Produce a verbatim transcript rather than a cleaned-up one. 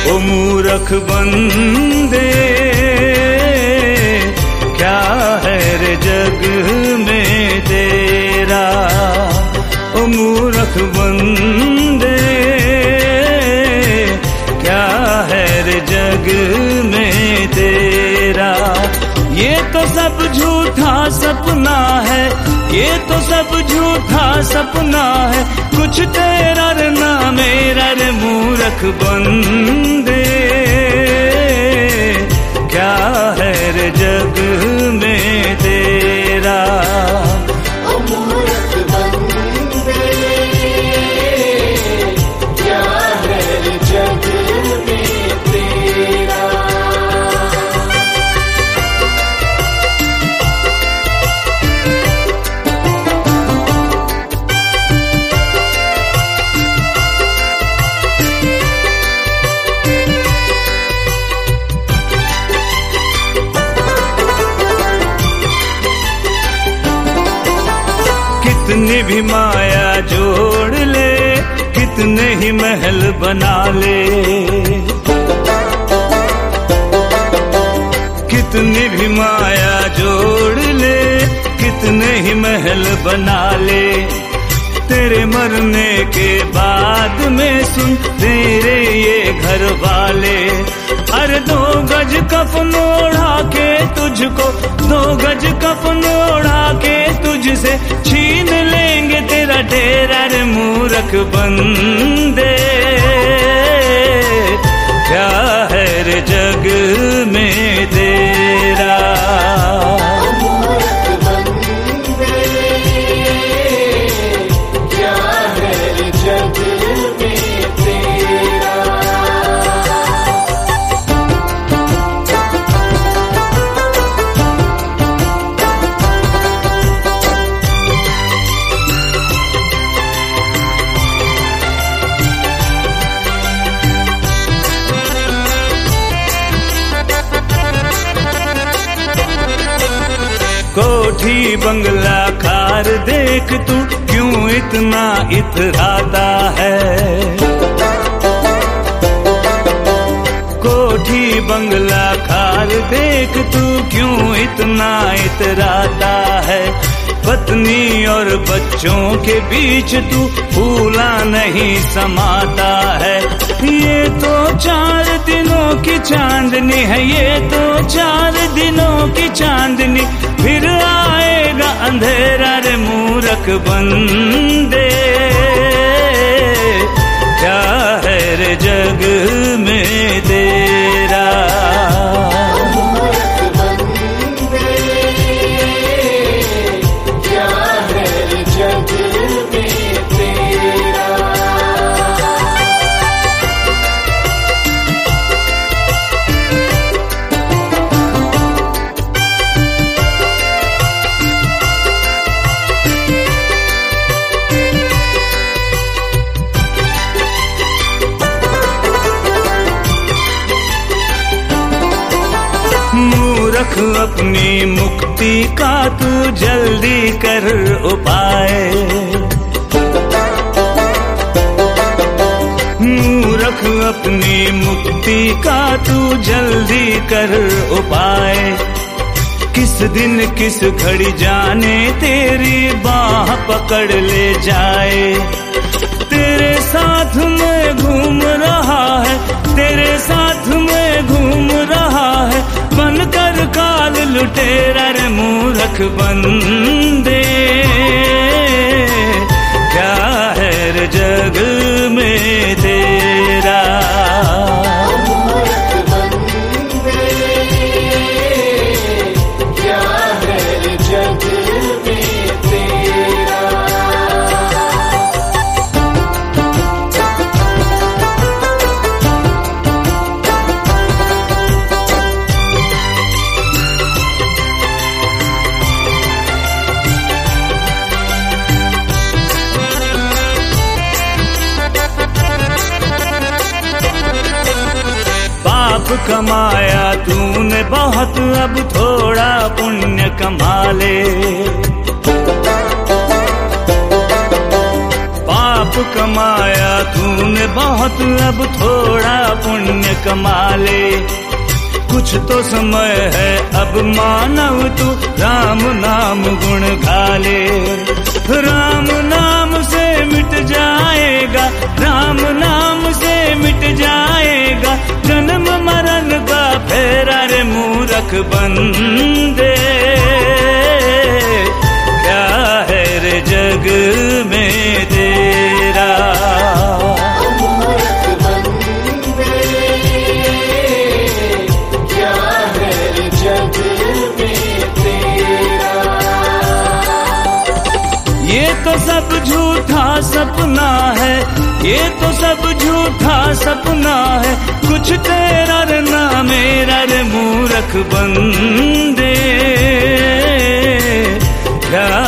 ओ मूर्ख बंदे, क्या है रे जग में तेरा। ओ मूर्ख बंदे, क्या है रे जग में तेरा। ये तो सब झूठा सपना है, ये तो सब झूठा सपना है, कुछ तेरा रे ना मेरा रे मूर्ख बंदे, क्या है रे जग में तेरा। ओ मूर्ख बंदे, क्या है रे जग में तेरा। कितनी भी माया जोड़ ले, कितने ही महल बना ले, कितनी भी माया जोड़ ले, कितने ही महल बना ले, तेरे मरने के बाद में सुन तेरे ये घर वाले, अरे दो गज कफन ओढ़ा के तुझको, दो गज कफन ओढ़ा के तुझसे छीन लेंगे तेरा डेरा रे मूर्ख बंदे, क्या है रे जग में तेरा। कोठी बंगला कार देख तू क्यों इतना इतराता है, कोठी बंगला कार देख तू क्यों इतना इतराता है, पत्नी और बच्चों के बीच तू फूला नहीं समाता है। ये तो चार दिनों की चांदनी है, ये तो चार दिनों की चांदनी, फिर आएगा अंधेरा रे मूर्ख बंदे, क्या है रे जग में तेरा। मूर्ख अपनी मुक्ति का तू जल्दी कर उपाय, मूर्ख अपनी मुक्ति का तू जल्दी कर उपाय, किस दिन किस घड़ी जाने तेरी बाह पकड़ ले जाए, तेरे साथ में घूम रहा है, तेरे साथ में घूम रहा है, बनकर काल लुटेरा रे मूर्ख बंदे, क्या है रे जग में तेरा। पाप कमाया तूने बहुत, अब थोड़ा पुण्य कमा ले, पाप पाप कमाया तूने बहुत, अब थोड़ा पुण्य कमा ले। कुछ तो समय है अब मानव तू राम नाम गुण गा ले। राम नाम से मिट जाएगा, राम नाम से मिट जाएगा जन्म मरण का फेरा रे मूर्ख बंदे। क्या है रे जग में तेरा, मूर्ख बंदे, क्या है रे जग में तेरा। ये तो सब झूठा सपना है, ये तो सब झूठा सपना है, कुछ तेरा रे ना मेरा रे मूर्ख बंदे। क्या